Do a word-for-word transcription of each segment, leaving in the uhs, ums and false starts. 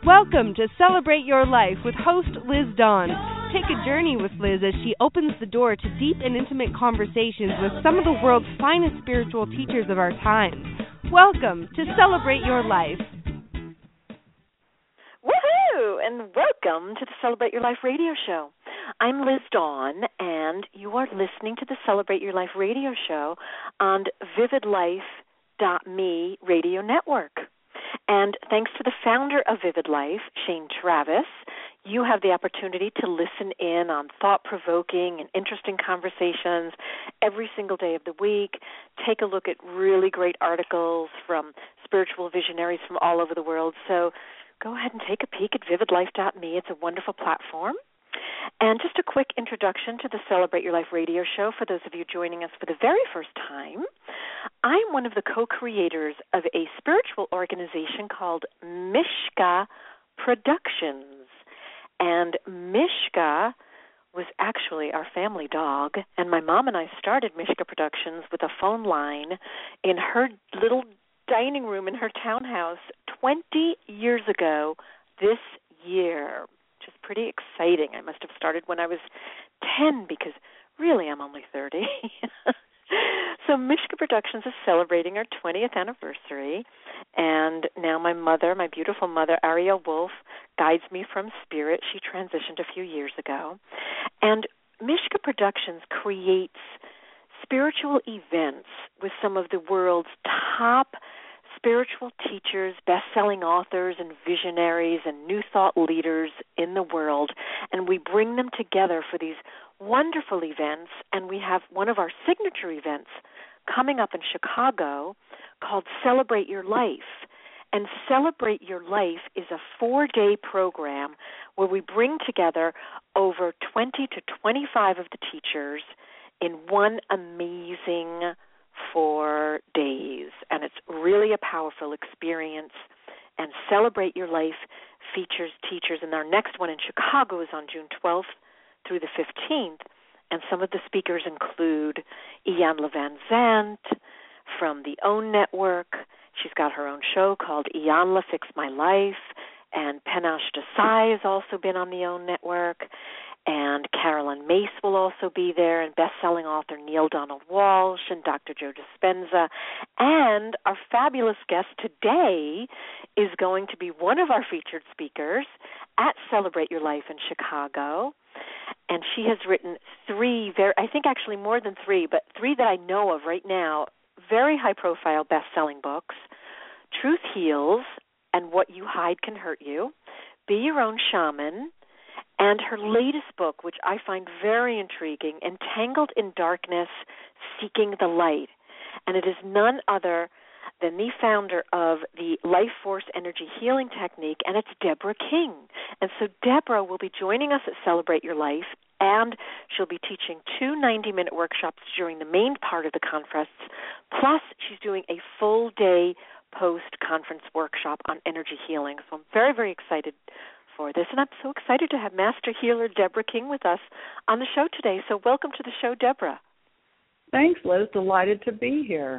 Welcome to Celebrate Your Life with host Liz Dawn. Take a journey with Liz as she opens the door to deep and intimate conversations with some of the world's finest spiritual teachers of our time. Welcome to Celebrate Your Life. Woohoo! And welcome to the Celebrate Your Life radio show. I'm Liz Dawn, and you are listening to the Celebrate Your Life radio show on vivid life dot me radio network. And thanks to the founder of Vivid Life, Shane Travis, you have the opportunity to listen in on thought-provoking and interesting conversations every single day of the week. Take a look at really great articles from spiritual visionaries from all over the world. So go ahead and take a peek at vivid life dot me. It's a wonderful platform. And just a quick introduction to the Celebrate Your Life radio show for those of you joining us for the very first time. I'm one of the co-creators of a spiritual organization called Mishka Productions. And Mishka was actually our family dog, and my mom and I started Mishka Productions with a phone line in her little dining room in her townhouse twenty years ago this year. Which is pretty exciting. I must have started when I was ten because really I'm only thirty. So Mishka Productions is celebrating our twentieth anniversary, and now my mother, my beautiful mother, Ariel Wolf, guides me from spirit. She transitioned a few years ago. And Mishka Productions creates spiritual events with some of the world's top spiritual teachers, best-selling authors, and visionaries, and new thought leaders in the world, and we bring them together for these wonderful events, and we have one of our signature events coming up in Chicago called Celebrate Your Life. And Celebrate Your Life is a four-day program where we bring together over twenty to twenty-five of the teachers in one amazing four days, and it's really a powerful experience. And Celebrate Your Life features teachers, and our next one in Chicago is on June twelfth through the fifteenth, and some of the speakers include Iyanla Vanzant from the OWN Network. She's got her own show called Iyanla Fix My Life, and Panache Desai has also been on the OWN Network. And Carolyn Mace will also be there, and best-selling author Neil Donald Walsh, and Doctor Joe Dispenza. And our fabulous guest today is going to be one of our featured speakers at Celebrate Your Life in Chicago. And she has written three, very, I think actually more than three, but three that I know of right now, very high-profile best-selling books: Truth Heals and What You Hide Can Hurt You, Be Your Own Shaman, and her latest book, which I find very intriguing, Entangled in Darkness, Seeking the Light. And it is none other than the founder of the Life Force Energy Healing Technique, and it's Deborah King. And so Deborah will be joining us at Celebrate Your Life, and she'll be teaching two ninety-minute workshops during the main part of the conference, plus she's doing a full-day post-conference workshop on energy healing. So I'm very, very excited for this, and I'm so excited to have Master Healer Deborah King with us on the show today. So welcome to the show, Deborah. Thanks, Liz. Delighted to be here.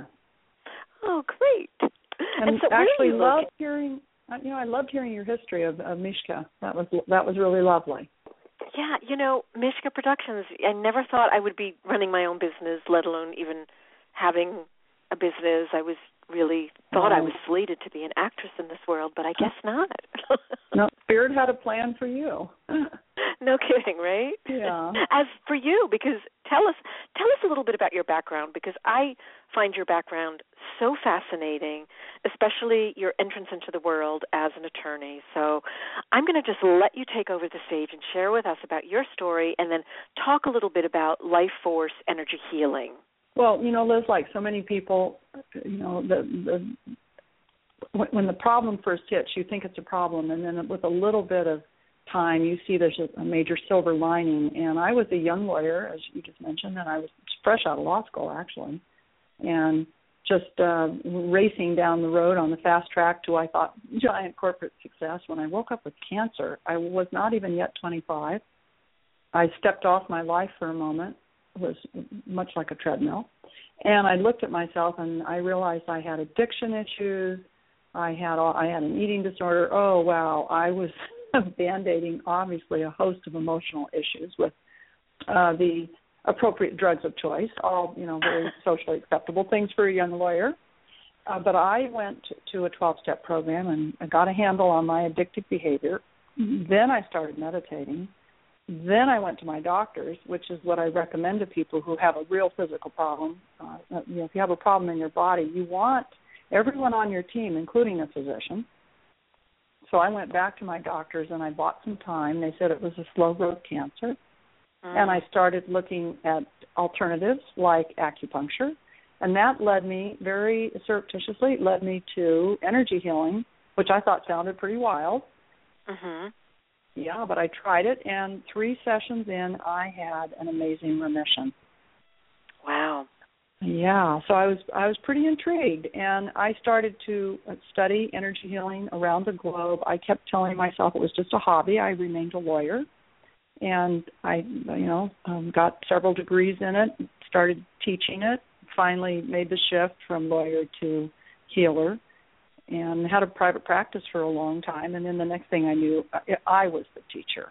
Oh, great! And, and so actually, really loved hearing. You know, I loved hearing your history of, of Mishka. That was that was really lovely. Yeah, you know, Mishka Productions. I never thought I would be running my own business, let alone even having a business. I was really thought I was slated to be an actress in this world, but I guess not. No, Spirit had a plan for you. No kidding, right? Yeah. As for you, because tell us tell us a little bit about your background, because I find your background so fascinating, especially your entrance into the world as an attorney. So I'm going to just let you take over the stage and share with us about your story, and then talk a little bit about Life Force Energy Healing. Well, you know, Liz, like so many people, you know, the, the when the problem first hits, you think it's a problem, and then with a little bit of time, you see there's a, a major silver lining. And I was a young lawyer, as you just mentioned, and I was fresh out of law school, actually, and just uh, racing down the road on the fast track to, I thought, giant corporate success. When I woke up with cancer, I was not even yet twenty-five. I stepped off my life for a moment. Was much like a treadmill. And I looked at myself and I realized I had addiction issues. I had all, I had an eating disorder. Oh wow, I was band-aiding obviously a host of emotional issues with uh, the appropriate drugs of choice, all you know very socially acceptable things for a young lawyer. Uh, but I went to a twelve-step program and I got a handle on my addictive behavior. Then I started meditating. Then I went to my doctors, which is what I recommend to people who have a real physical problem. Uh, you know, if you have a problem in your body, you want everyone on your team, including a physician. So I went back to my doctors and I bought some time. They said it was a slow growth cancer. Mm. And I started looking at alternatives like acupuncture. And that led me very surreptitiously, it led me to energy healing, which I thought sounded pretty wild. Mm-hmm. Yeah, but I tried it, and three sessions in, I had an amazing remission. Wow. Yeah, so I was I was pretty intrigued, and I started to study energy healing around the globe. I kept telling myself it was just a hobby. I remained a lawyer, and I, you know, um, got several degrees in it, started teaching it, finally made the shift from lawyer to healer, and had a private practice for a long time. And then the next thing I knew, I was the teacher.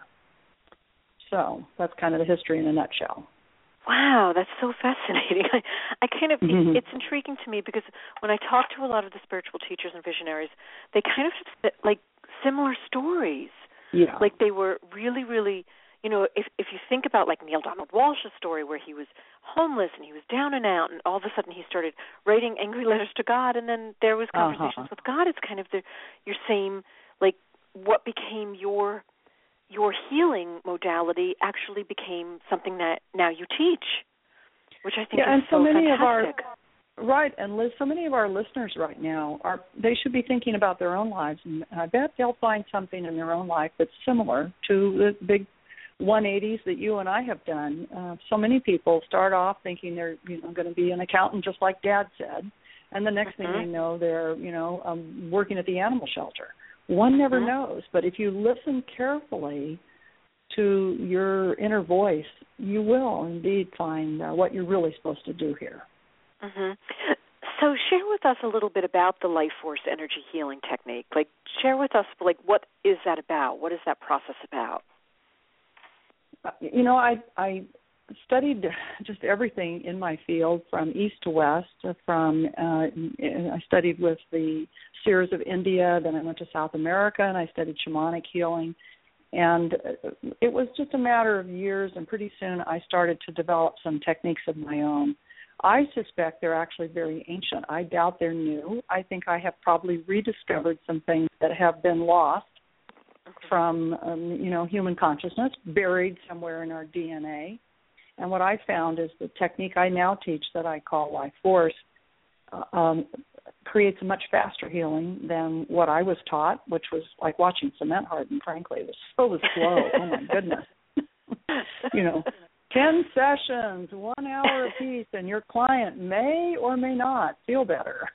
So that's kind of the history in a nutshell. Wow, that's so fascinating. I, I kind of, mm-hmm. it's intriguing to me because when I talk to a lot of the spiritual teachers and visionaries, they kind of have like similar stories. Yeah. Like they were really, really, you know, if if you think about like Neil Donald Walsh's story where he was homeless and he was down and out and all of a sudden he started writing angry letters to God and then there was conversations uh-huh. with God. It's kind of the your same, like what became your your healing modality actually became something that now you teach, which I think yeah, is and so, so many fantastic. Of our, right, and Liz, so many of our listeners right now, are they should be thinking about their own lives, and I bet they'll find something in their own life that's similar to the big one eighties that you and I have done. Uh, so many people start off thinking they're you know going to be an accountant just like Dad said, and the next mm-hmm. thing they know they're you know um, working at the animal shelter. One never mm-hmm. knows, but if you listen carefully to your inner voice, you will indeed find uh, what you're really supposed to do here. Mm-hmm. So share with us a little bit about the Life Force energy healing technique. Like, share with us, like, what is that about? What is that process about? Uh, you know, I I studied just everything in my field from east to west. From uh, I studied with the seers of India, then I went to South America, and I studied shamanic healing. And it was just a matter of years, and pretty soon I started to develop some techniques of my own. I suspect they're actually very ancient. I doubt they're new. I think I have probably rediscovered some things that have been lost from, um, you know, human consciousness, buried somewhere in our D N A. And what I found is the technique I now teach that I call Life Force uh, um, creates a much faster healing than what I was taught, which was like watching cement harden, frankly. It was so slow. Oh, my goodness. You know, ten sessions, one hour apiece, and your client may or may not feel better.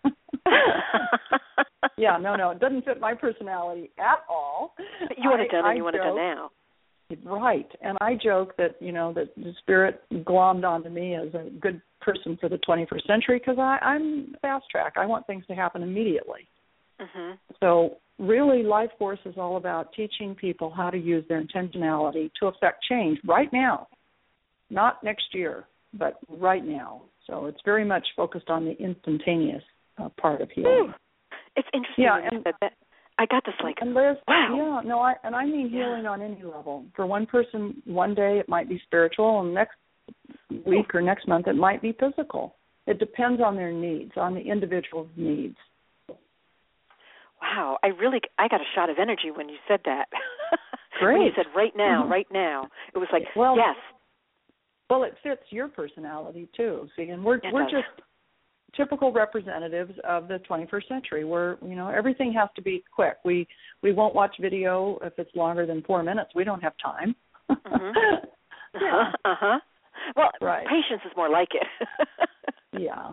Yeah, no, no, it doesn't fit my personality at all. You want it done I, and you I want joke, it done now. Right, and I joke that, you know, that the spirit glommed onto me as a good person for the twenty-first century because I'm fast track. I want things to happen immediately. Mm-hmm. So really, Life Force is all about teaching people how to use their intentionality to affect change right now, not next year, but right now. So it's very much focused on the instantaneous uh, part of healing. Ooh. It's interesting yeah, when and, you said that. I got this like, and Liz, wow. Yeah, no, I, and I mean healing yeah. on any level. For one person, one day it might be spiritual, and next week or next month it might be physical. It depends on their needs, on the individual's needs. Wow, I really, I got a shot of energy when you said that. Great. When you said right now, mm-hmm. right now, it was like, well, yes. Well, it fits your personality too. See, and we're it we're does. just typical representatives of the twenty-first century. We're, you know, everything has to be quick. We we won't watch video if it's longer than four minutes. We don't have time. Mm-hmm. yeah. Uh huh. Well, right. Patience is more like it. yeah.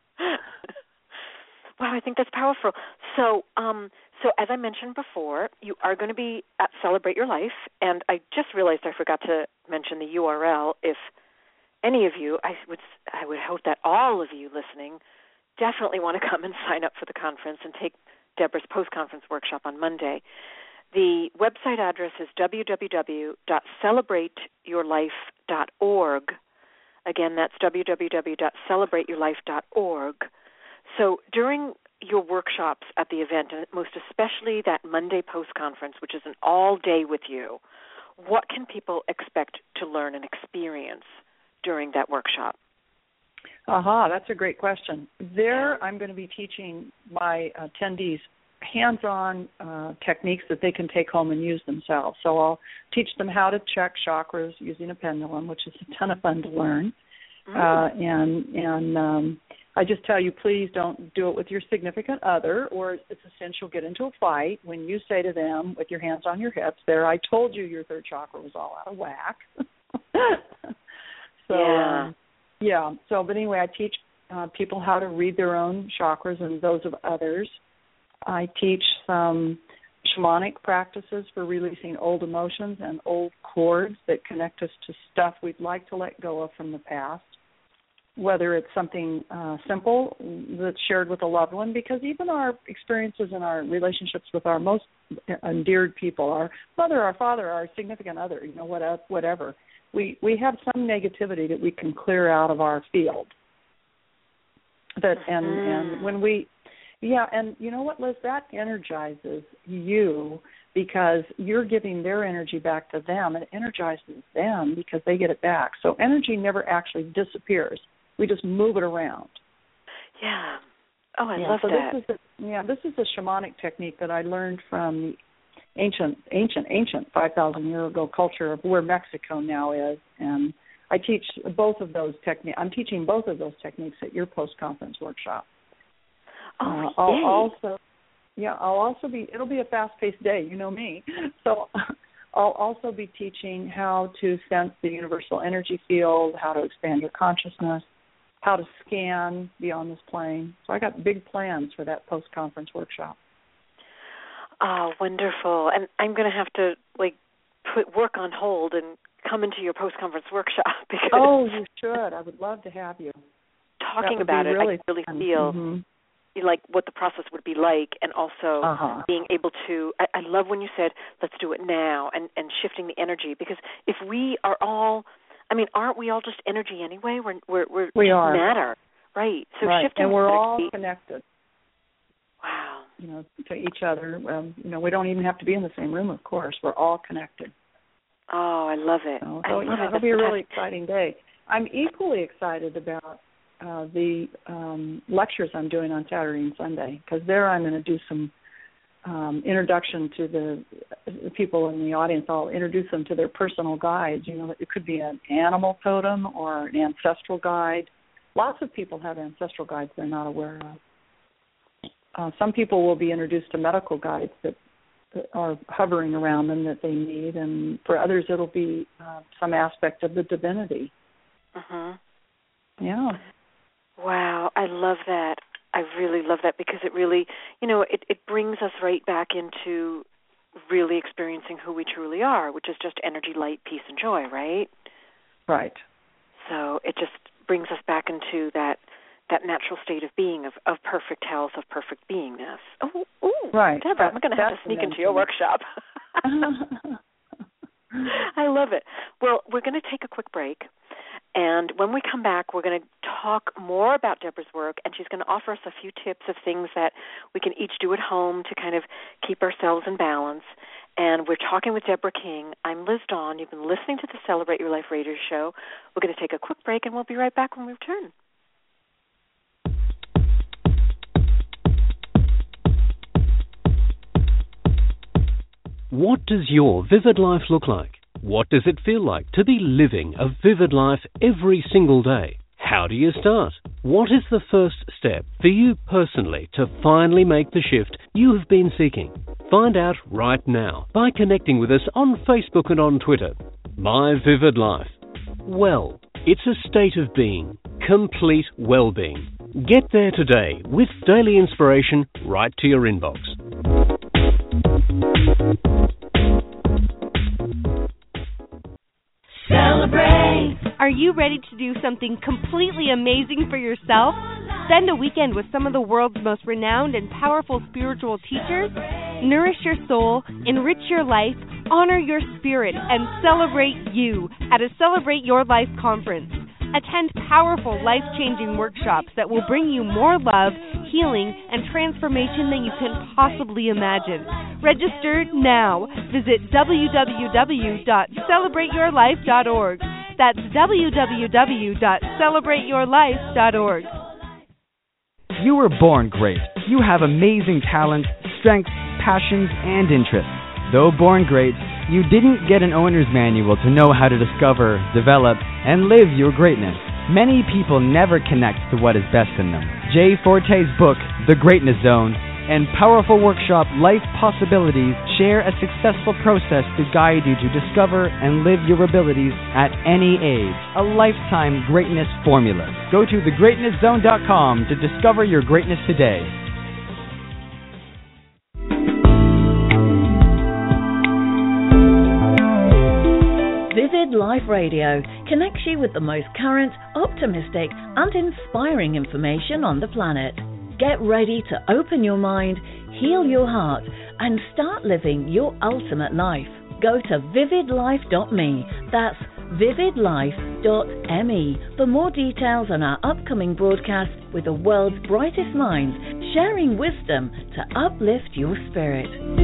Wow, I think that's powerful. So, um, so as I mentioned before, you are going to be at Celebrate Your Life, and I just realized I forgot to mention the U R L. If any of you, I would, I would hope that all of you listening definitely want to come and sign up for the conference and take Deborah's post-conference workshop on Monday. The website address is w w w dot celebrate your life dot org. Again, that's w w w dot celebrate your life dot org. So during your workshops at the event, and most especially that Monday post-conference, which is an all-day with you, what can people expect to learn and experience during that workshop? Aha, that's a great question. There I'm going to be teaching my attendees hands-on uh, techniques that they can take home and use themselves. So I'll teach them how to check chakras using a pendulum, which is a ton of fun to learn. Mm. Uh, and and um, I just tell you, please don't do it with your significant other, or it's essential get into a fight when you say to them with your hands on your hips, there, I told you your third chakra was all out of whack. so, yeah. Um, yeah. So, but anyway, I teach uh, people how to read their own chakras and those of others. I teach some shamanic practices for releasing old emotions and old cords that connect us to stuff we'd like to let go of from the past, whether it's something uh, simple that's shared with a loved one, because even our experiences and our relationships with our most endeared people, our mother, our father, our significant other, you know, whatever, we, we have some negativity that we can clear out of our field. That and, and when we... Yeah, and you know what, Liz, that energizes you because you're giving their energy back to them, and it energizes them because they get it back. So energy never actually disappears. We just move it around. Yeah. Oh, I yeah, love so that. This is a, yeah, this is a shamanic technique that I learned from the ancient, ancient, ancient five thousand year ago culture of where Mexico now is, and I teach both of those techniques. I'm teaching both of those techniques at your post-conference workshop. Oh, uh, I'll also, yeah, I'll also be, it'll be a fast-paced day, you know me. So I'll also be teaching how to sense the universal energy field, how to expand your consciousness, how to scan beyond this plane. So I got big plans for that post-conference workshop. Oh, wonderful. And I'm going to have to, like, put work on hold and come into your post-conference workshop. Because oh, you should. I would love to have you. Talking about it, really I really fun. feel... Mm-hmm. like what the process would be like, and also uh-huh. being able to, I, I love when you said, let's do it now, and, and shifting the energy, because if we are all, I mean, aren't we all just energy anyway? We're, we're, we're we just are. matter, right? So right. shifting and we're energy, all connected. Wow. You know, to each other. Um, you know, we don't even have to be in the same room, of course. We're all connected. Oh, I love it. So, I so love yeah, it. it'll be a really exciting day. I'm equally excited about Uh, the um, lectures I'm doing on Saturday and Sunday, because there I'm going to do some um, introduction to the, the people in the audience. I'll introduce them to their personal guides. You know, it could be an animal totem or an ancestral guide. Lots of people have ancestral guides they're not aware of. Uh, some people will be introduced to medical guides that, that are hovering around them that they need, and for others it'll be uh, some aspect of the divinity. Uh-huh. Yeah. Wow, I love that. I really love that, because it really, you know, it, it brings us right back into really experiencing who we truly are, which is just energy, light, peace, and joy, right? Right. So it just brings us back into that that natural state of being, of, of perfect health, of perfect beingness. Oh, ooh, right. Deborah, I'm going to have to sneak into your workshop. I love it. Well, we're going to take a quick break. And when we come back, we're going to talk more about Deborah's work, and she's going to offer us a few tips of things that we can each do at home to kind of keep ourselves in balance. And we're talking with Deborah King. I'm Liz Dawn. You've been listening to the Celebrate Your Life radio show. We're going to take a quick break, and we'll be right back when we return. What does your vivid life look like? What does it feel like to be living a vivid life every single day? How do you start? What is the first step for you personally to finally make the shift you have been seeking? Find out right now by connecting with us on Facebook and on Twitter. My Vivid Life. Well, it's a state of being, complete well-being. Get there today with daily inspiration right to your inbox. Celebrate! Are you ready to do something completely amazing for yourself? Spend a weekend with some of the world's most renowned and powerful spiritual teachers. Nourish your soul, enrich your life, honor your spirit, and celebrate you at a Celebrate Your Life conference. Attend powerful, life-changing workshops that will bring you more love, healing, and transformation than you can possibly imagine. Register now. Visit w w w dot celebrate your life dot org. That's w w w dot celebrate your life dot org. You were born great. You have amazing talents, strengths, passions, and interests. Though born great, you didn't get an owner's manual to know how to discover, develop, and live your greatness. Many people never connect to what is best in them. Jay Forte's book, The Greatness Zone, and powerful workshop, Life Possibilities, share a successful process to guide you to discover and live your abilities at any age. A lifetime greatness formula. Go to the greatness zone dot com to discover your greatness today. Vivid Life Radio connects you with the most current, optimistic, and inspiring information on the planet. Get ready to open your mind, heal your heart, and start living your ultimate life. Go to vivid life dot me. That's vivid life dot me for more details on our upcoming broadcast with the world's brightest minds, sharing wisdom to uplift your spirit.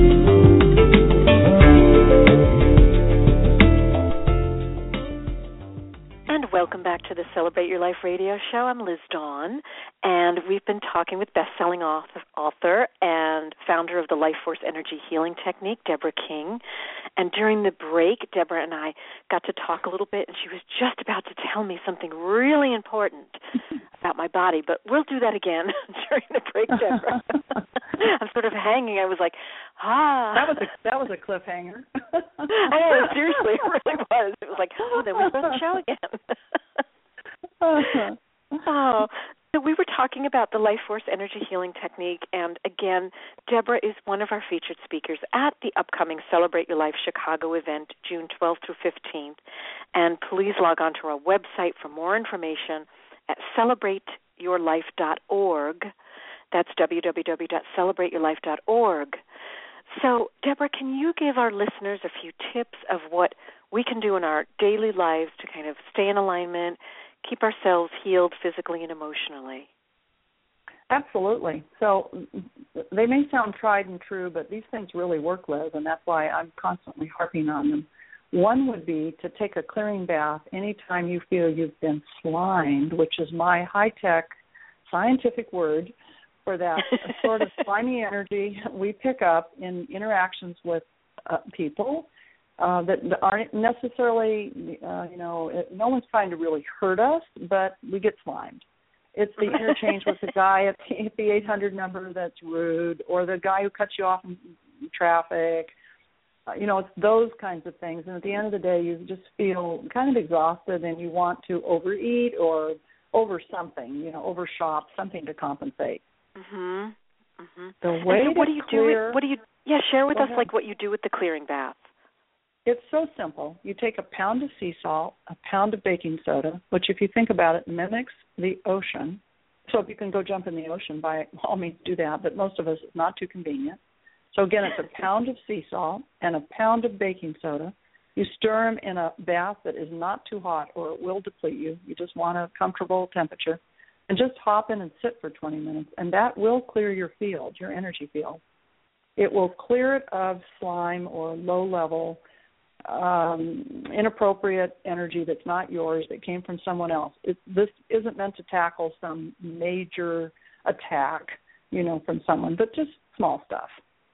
And welcome back to the Celebrate Your Life radio show. I'm Liz Dawn, and we've been talking with best-selling author, author and founder of the Life Force Energy Healing Technique, Deborah King. And during the break, Deborah and I got to talk a little bit, and she was just about to tell me something really important about my body, but we'll do that again during the break, Deborah. I'm sort of hanging. I was like, ah. That was a, that was a cliffhanger. I know, seriously, it really was. It was like, oh, then we're supposed to show again. Oh, so we were talking about the Life Force Energy Healing Technique, and again, Deborah is one of our featured speakers at the upcoming Celebrate Your Life Chicago event, June twelfth through fifteenth. And please log on to our website for more information at celebrate your life dot org. That's w w w dot celebrate your life dot org. So, Deborah, can you give our listeners a few tips of what we can do in our daily lives to kind of stay in alignment, keep ourselves healed physically and emotionally? Absolutely. So they may sound tried and true, but these things really work, Liz, and that's why I'm constantly harping on them. One would be to take a clearing bath anytime you feel you've been slimed, which is my high-tech scientific word for that sort of slimy energy we pick up in interactions with uh, people uh, that aren't necessarily, uh, you know, no one's trying to really hurt us, but we get slimed. It's the interchange with the guy at the, at the eight hundred number that's rude, or the guy who cuts you off in traffic. Uh, you know, it's those kinds of things. And at the end of the day, you just feel kind of exhausted and you want to overeat or over something, you know, over shop, something to compensate. Mhm. Mhm. The way so what do you clear, do? What do you? Yeah, share with Go us ahead. like what you do with the clearing bath. It's so simple. You take a pound of sea salt, a pound of baking soda, which if you think about it mimics the ocean. So if you can go jump in the ocean, by all means do that, but most of us it's not too convenient. So again, it's a pound of sea salt and a pound of baking soda. You stir them in a bath that is not too hot or it will deplete you. You just want a comfortable temperature. And just hop in and sit for twenty minutes, and that will clear your field, your energy field. It will clear it of slime or low-level, um, inappropriate energy that's not yours, that came from someone else. It, this isn't meant to tackle some major attack, you know, from someone, but just small stuff.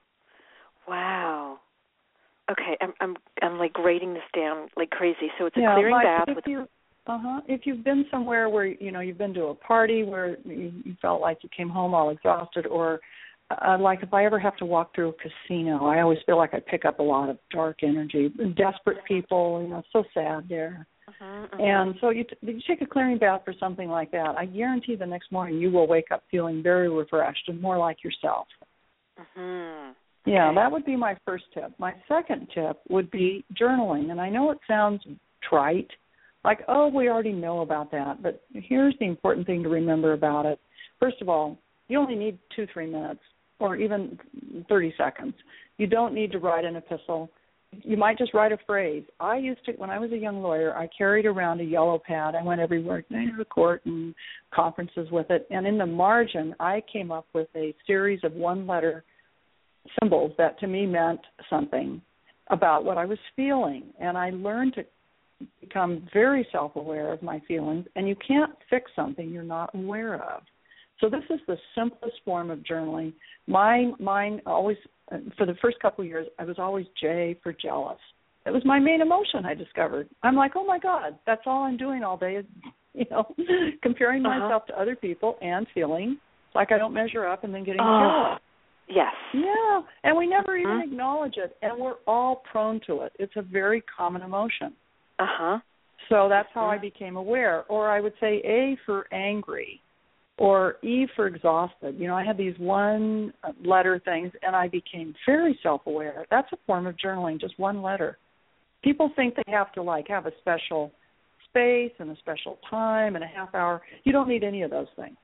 Wow. Okay, I'm I'm I'm like writing this down like crazy. So it's a yeah, clearing like bath if with. You, uh-huh. If you've been somewhere where, you know, you've been to a party where you, you felt like you came home all exhausted, or uh, like if I ever have to walk through a casino, I always feel like I pick up a lot of dark energy. Desperate people, you know, it's so sad there. Uh-huh, uh-huh. And so you, t- you take a clearing bath for something like that. I guarantee the next morning you will wake up feeling very refreshed and more like yourself. Uh-huh. Yeah, Okay. that would be my first tip. My second tip would be journaling. And I know it sounds trite, like, oh, we already know about that. But here's the important thing to remember about it. first of all, you only need two, three minutes or even thirty seconds. You don't need to write an epistle. You might just write a phrase. I used to, when I was a young lawyer, I carried around a yellow pad. I went everywhere to the court and conferences with it. And in the margin, I came up with a series of one-letter symbols that to me meant something about what I was feeling. And I learned to become very self-aware of my feelings. And you can't fix something you're not aware of. So this is the simplest form of journaling. Mine, mine always, for the first couple of years, I was always J for jealous. It was my main emotion, I discovered. I'm like, oh, my God, that's all I'm doing all day is, you know, comparing uh-huh. myself to other people and feeling like I don't measure up and then getting oh, jealous. Yes. Yeah, and we never uh-huh. even acknowledge it, and we're all prone to it. It's a very common emotion. Uh-huh. So that's how uh-huh. I became aware. Or I would say A for angry. Or E for exhausted. You know, I had these one-letter things, and I became very self-aware. That's a form of journaling, just one letter. People think they have to, like, have a special space and a special time and a half hour. You don't need any of those things.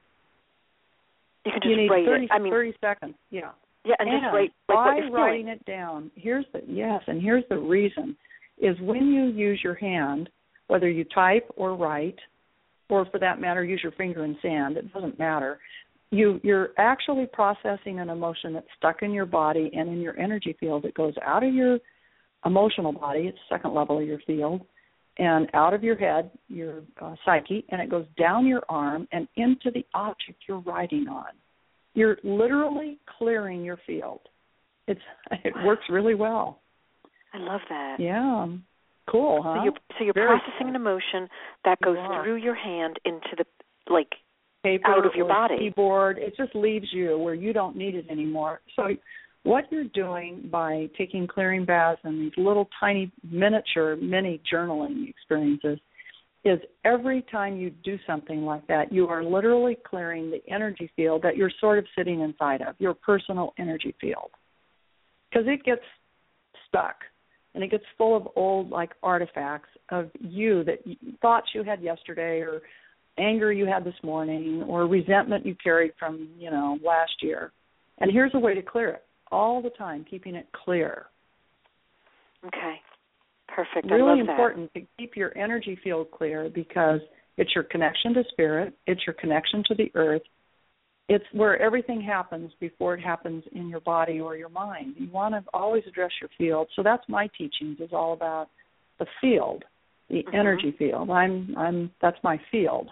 You can just you need write thirty, it. I mean, thirty seconds, yeah. Yeah, and, and just write like, by what you're writing feeling. it down, here's the, yes, and here's the reason, is when you use your hand, whether you type or write, or for that matter, use your finger in sand, it doesn't matter. You, you're actually processing an emotion that's stuck in your body and in your energy field. It goes out of your emotional body, it's the second level of your field, and out of your head, your uh, psyche, and it goes down your arm and into the object you're writing on. You're literally clearing your field. It's It works really well. I love that. Yeah. Cool, huh? So you're, so you're Very processing cool. an emotion that goes you through your hand into the, like, paper out of your or body. Keyboard. It just leaves you where you don't need it anymore. So what you're doing by taking clearing baths and these little tiny miniature mini journaling experiences is every time you do something like that, you are literally clearing the energy field that you're sort of sitting inside of, your personal energy field. Because it gets stuck. And it gets full of old, like, artifacts of you that you, thoughts you had yesterday or anger you had this morning or resentment you carried from, you know, last year. And here's a way to clear it all the time, keeping it clear. Okay. Perfect. Really I love important that. to keep your energy field clear because it's your connection to spirit. It's your connection to the earth. It's where everything happens before it happens in your body or your mind. You want to always address your field. So that's my teachings, is all about the field, the mm-hmm. energy field. I'm, I'm, that's my field.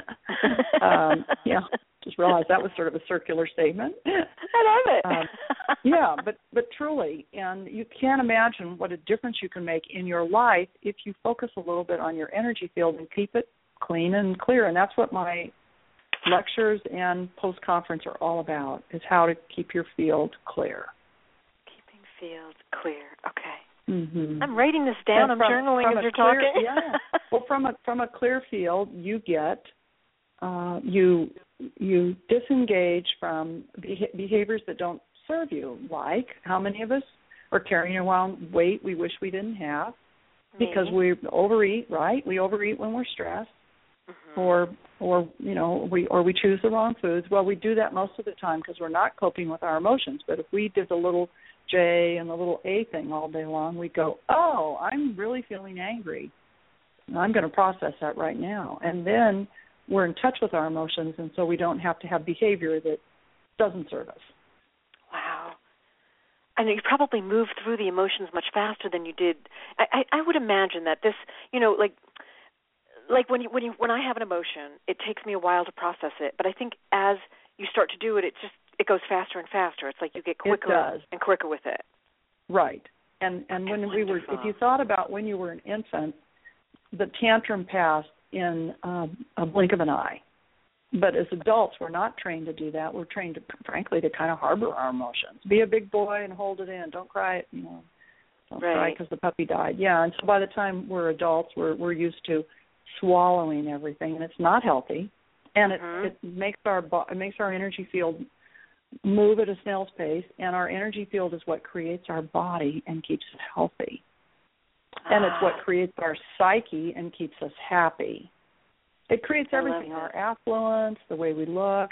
um, yeah, just realized that was sort of a circular statement. I love it. um, yeah, but, but truly, and you can't imagine what a difference you can make in your life if you focus a little bit on your energy field and keep it clean and clear. And that's what my lectures and post-conference are all about, is how to keep your field clear. Keeping field clear. Okay. Mm-hmm. I'm writing this down. And I'm from, journaling from as you're clear, talking. Yeah. Well, from a from a clear field, you get uh, you you disengage from beha- behaviors that don't serve you. Like, how many of us are carrying around weight we wish we didn't have because Me. we overeat? Right? We overeat when we're stressed. Mm-hmm. Or, or you know, we or we choose the wrong foods. Well, we do that most of the time because we're not coping with our emotions. But if we did the little J and the little A thing all day long, we'd go, oh, I'm really feeling angry. And I'm going to process that right now. And then we're in touch with our emotions, and so we don't have to have behavior that doesn't serve us. Wow. I know you probably moved through the emotions much faster than you did. I, I, I would imagine that this, you know, like, Like when you when you when I have an emotion, it takes me a while to process it. But I think as you start to do it, it just it goes faster and faster. It's like you get quicker and quicker with it. Right. And and when That's we were, wonderful. if you thought about when you were an infant, the tantrum passed in um, a blink of an eye. But as adults, we're not trained to do that. We're trained, to, frankly, to kind of harbor our emotions. Be a big boy and hold it in. Don't cry. You know, don't right. cry because the puppy died. Yeah. And so by the time we're adults, we're we're used to swallowing everything, and it's not healthy, and mm-hmm. it, it makes our it makes our energy field move at a snail's pace, and our energy field is what creates our body and keeps it healthy, ah. and it's what creates our psyche and keeps us happy. It creates everything, our affluence, the way we look. It's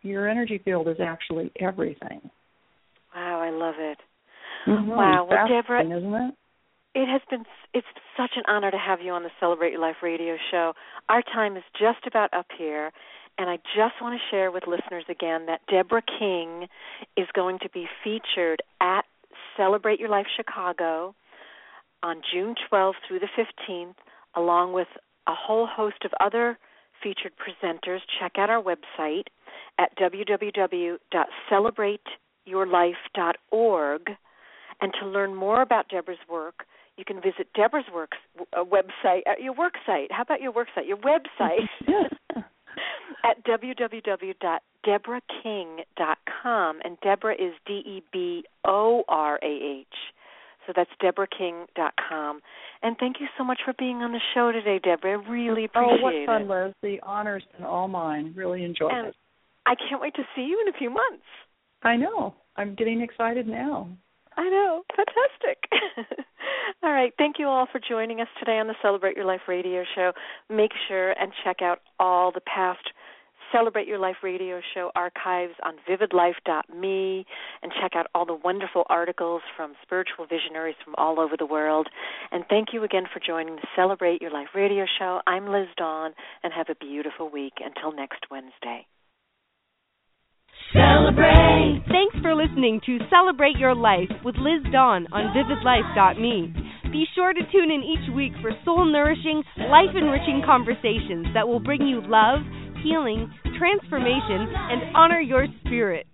your energy field is actually everything. Wow, I love it. Mm-hmm. Wow, well, Deborah, isn't it? It has been, it's such an honor to have you on the Celebrate Your Life radio show. Our time is just about up here, and I just want to share with listeners again that Deborah King is going to be featured at Celebrate Your Life Chicago on June twelfth through the fifteenth, along with a whole host of other featured presenters. Check out our website at w w w dot celebrate your life dot org. And to learn more about Deborah's work, you can visit Deborah's works, uh, website, uh, your work site. How about your work site? Your website at w w w dot deborah king dot com. And Deborah is D E B O R A H. So that's deborah king dot com. And thank you so much for being on the show today, Deborah. I really appreciate it. Oh, what fun, Liz. The honor's been all mine. Really enjoyed and it. I can't wait to see you in a few months. I know. I'm getting excited now. I know. Fantastic. All right. Thank you all for joining us today on the Celebrate Your Life radio show. Make sure and check out all the past Celebrate Your Life radio show archives on vivid life dot me and check out all the wonderful articles from spiritual visionaries from all over the world. And thank you again for joining the Celebrate Your Life radio show. I'm Liz Dawn, and have a beautiful week. Until next Wednesday. Celebrate! Thanks for listening to Celebrate Your Life with Liz Dawn on vivid life dot me. Be sure to tune in each week for soul-nourishing, life-enriching conversations that will bring you love, healing, transformation, and honor your spirit.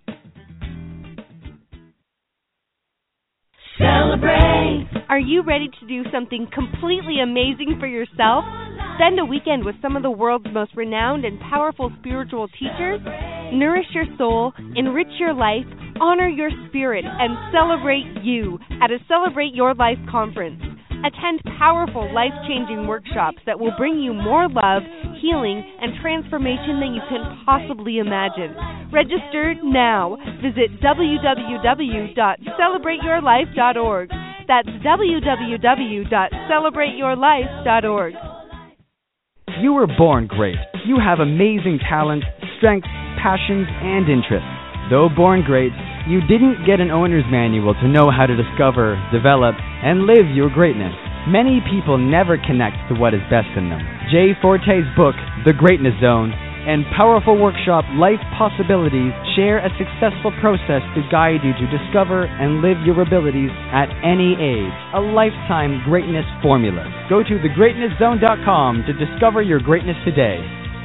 Celebrate! Are you ready to do something completely amazing for yourself? Spend a weekend with some of the world's most renowned and powerful spiritual teachers? Nourish your soul, enrich your life, honor your spirit, and celebrate you at a Celebrate Your Life conference. Attend powerful, life-changing workshops that will bring you more love, healing, and transformation than you can possibly imagine. Register now. Visit w w w dot celebrate your life dot org. That's w w w dot celebrate your life dot org. You were born great. You have amazing talents, strengths, passions, and interests. Though born great, you didn't get an owner's manual to know how to discover, develop, and live your greatness. Many people never connect to what is best in them. Jay Forte's book, The Greatness Zone, and powerful workshop, Life Possibilities, share a successful process to guide you to discover and live your abilities at any age. A lifetime greatness formula. Go to the greatness zone dot com to discover your greatness today.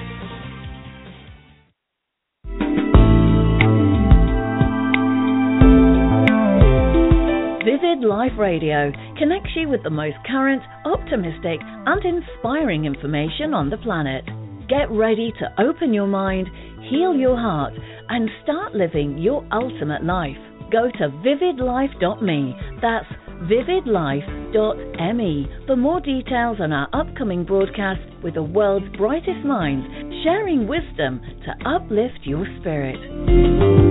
Vivid Life Radio connects you with the most current, optimistic, and inspiring information on the planet. Get ready to open your mind, heal your heart, and start living your ultimate life. Go to vivid life dot me. That's vivid life dot me for more details on our upcoming broadcast with the world's brightest minds, sharing wisdom to uplift your spirit.